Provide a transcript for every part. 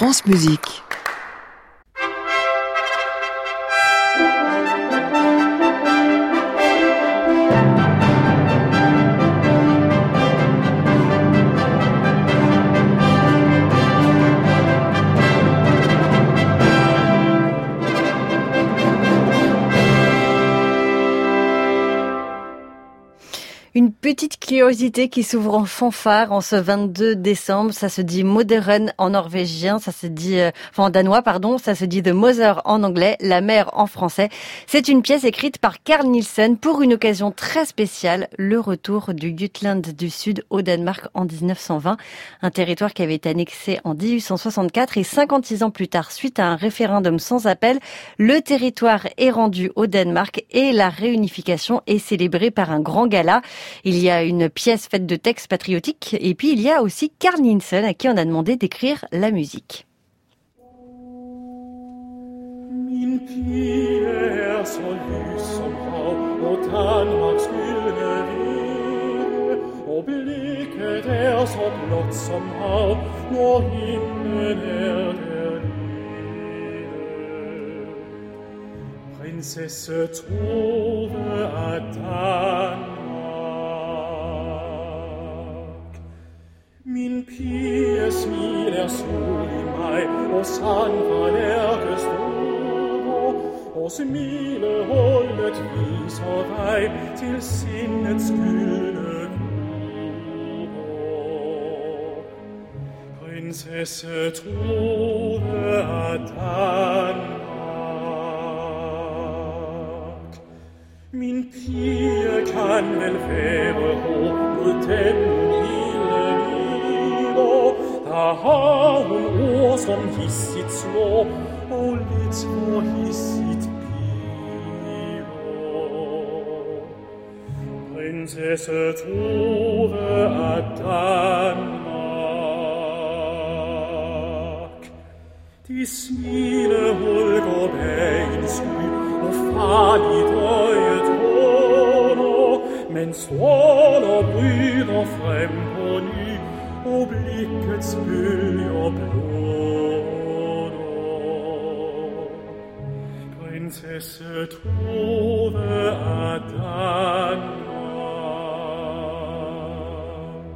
France Musique. Une petite curiosité qui s'ouvre en fanfare en ce 22 décembre. Ça se dit Moderen en norvégien, ça se dit, en danois, pardon. Ça se dit The Mother en anglais, la mère en français. C'est une pièce écrite par Carl Nielsen pour une occasion très spéciale, le retour du Jutland du Sud au Danemark en 1920. Un territoire qui avait été annexé en 1864 et 56 ans plus tard, suite à un référendum sans appel, le territoire est rendu au Danemark et la réunification est célébrée par un grand gala. Il y a une pièce faite de textes patriotiques et puis il y a aussi Carl Nielsen à qui on a demandé d'écrire la musique. Min pige så lys som hav, Danmarks gyldne vide, blikket så blått som hav, når himlen der nede. Prinsesse Tove af Danmark, min pige smil sol i mig, sang fra lærkestor, smilehullet viser vej til sindets gyldne klubber. Prinsesse Tove af Danmark, min pige kan vel være mod den der har hun ord som hissigt slår, og lidt for hissigt piver. Prinsesse Tove af Danmark, de smilehul går bag en sky, og farligt øjet håner, men stråler bryder frem på ny, og blikkets bølger blåner. Prinsesse Tove af Danmark,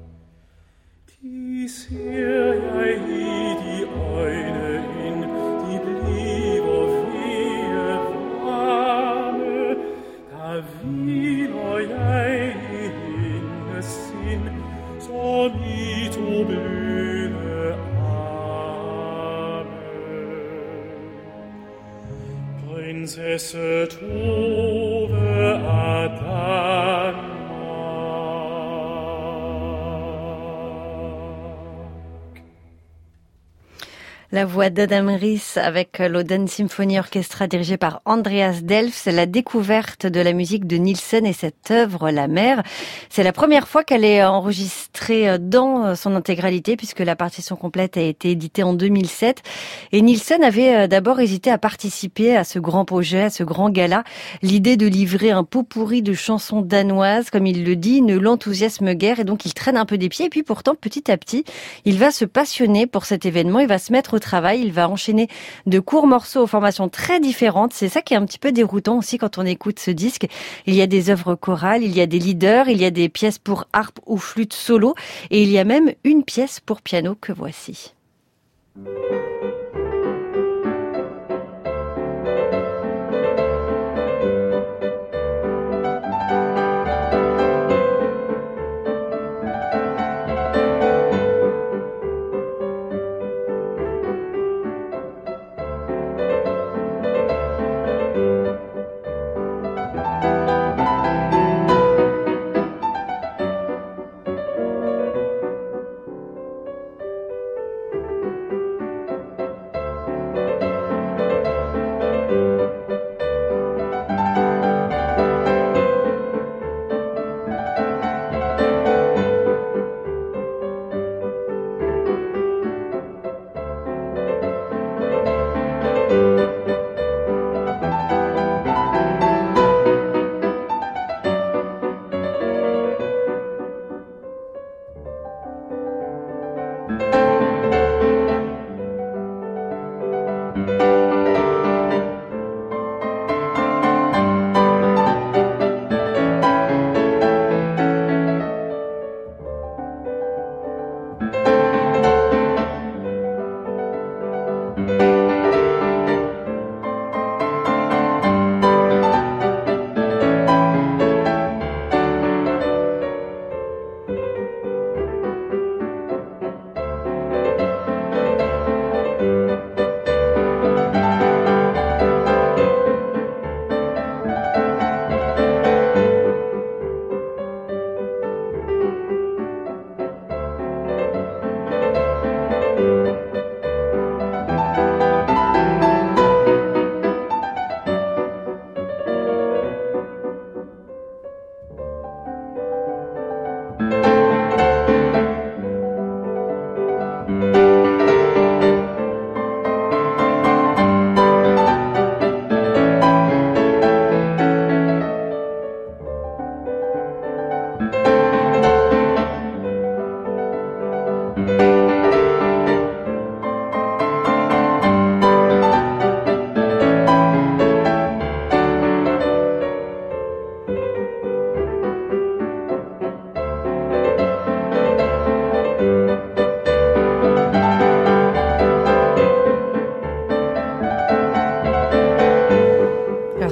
de ser jeg i de øjne ind, de bliver vige varme, der hviler jeg i hendes sind, som i to bløde arme. Prinsesse Tove af Danmark. La voix d'Adam Ries avec l'Oden Symphony Orchestra dirigé par Andreas Delfs. C'est la découverte de la musique de Nielsen et cette œuvre, La Mer. C'est la première fois qu'elle est enregistrée dans son intégralité puisque la partition complète a été éditée en 2007. Et Nielsen avait d'abord hésité à participer à ce grand projet, à ce grand gala. L'idée de livrer un pot pourri de chansons danoises, comme il le dit, ne l'enthousiasme guère et donc il traîne un peu des pieds. Et puis pourtant, petit à petit, il va se passionner pour cet événement. Il va se mettre au travail, il va enchaîner de courts morceaux aux formations très différentes. C'est ça qui est un petit peu déroutant aussi quand on écoute ce disque. Il y a des œuvres chorales, il y a des leaders, il y a des pièces pour harpe ou flûte solo et il y a même une pièce pour piano que voici.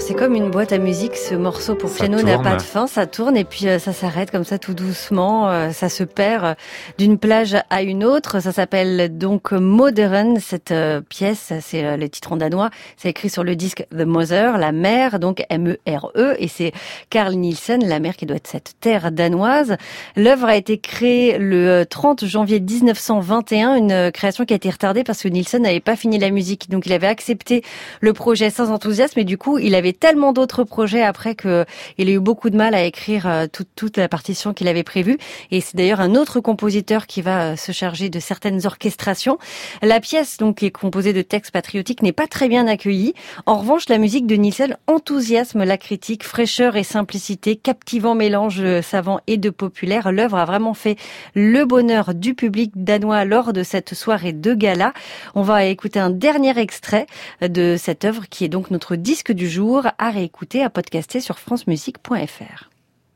c'est comme une boîte à musique, ce morceau pour piano n'a pas de fin, ça tourne et puis ça s'arrête comme ça tout doucement, ça se perd d'une plage à une autre. Ça s'appelle donc Moderen, cette pièce, c'est le titre en danois, c'est écrit sur le disque The Mother, la mer, donc M-E-R-E, et c'est Carl Nielsen, la mer qui doit être cette terre danoise. L'œuvre a été créée le 30 janvier 1921, une création qui a été retardée parce que Nielsen n'avait pas fini la musique, donc il avait accepté le projet sans enthousiasme, et du coup il avait tellement d'autres projets après que il a eu beaucoup de mal à écrire toute la partition qu'il avait prévue, et c'est d'ailleurs un autre compositeur qui va se charger de certaines orchestrations. La pièce, donc, qui est composée de textes patriotiques, n'est pas très bien accueillie. En revanche, la musique de Nielsen enthousiasme la critique, fraîcheur et simplicité, captivant mélange savant et de populaire. L'œuvre a vraiment fait le bonheur du public danois lors de cette soirée de gala. On va écouter un dernier extrait de cette œuvre qui est donc notre disque du jour, à réécouter, à podcaster sur francemusique.fr.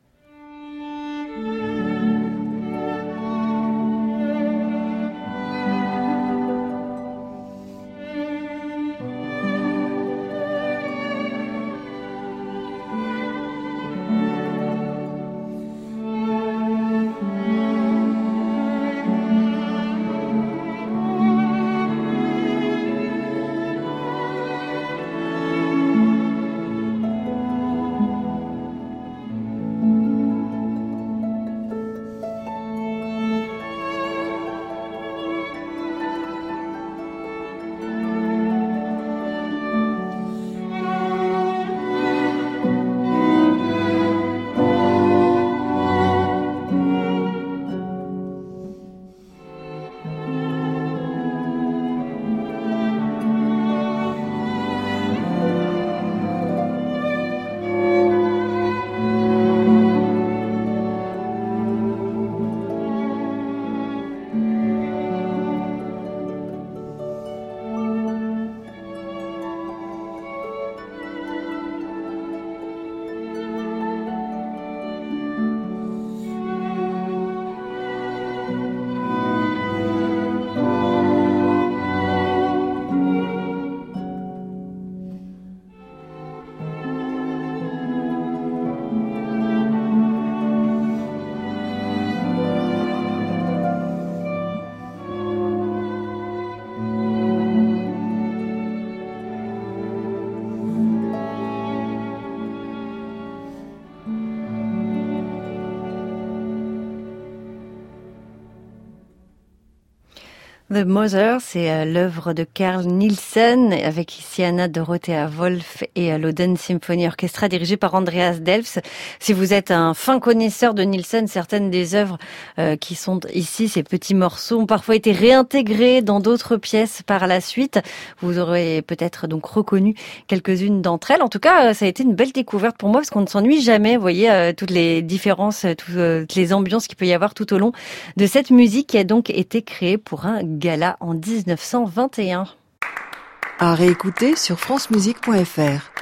The Mother, c'est l'œuvre de Carl Nielsen, avec ici Anna Dorothea Wolf et l'Oden Symphony Orchestra, dirigé par Andreas Delfs. Si vous êtes un fin connaisseur de Nielsen, certaines des œuvres qui sont ici, ces petits morceaux, ont parfois été réintégrés dans d'autres pièces par la suite. Vous aurez peut-être donc reconnu quelques-unes d'entre elles. En tout cas, ça a été une belle découverte pour moi, parce qu'on ne s'ennuie jamais. Vous voyez, toutes les différences, toutes les ambiances qu'il peut y avoir tout au long de cette musique qui a donc été créée pour un gala en 1921. À réécouter sur francemusique.fr.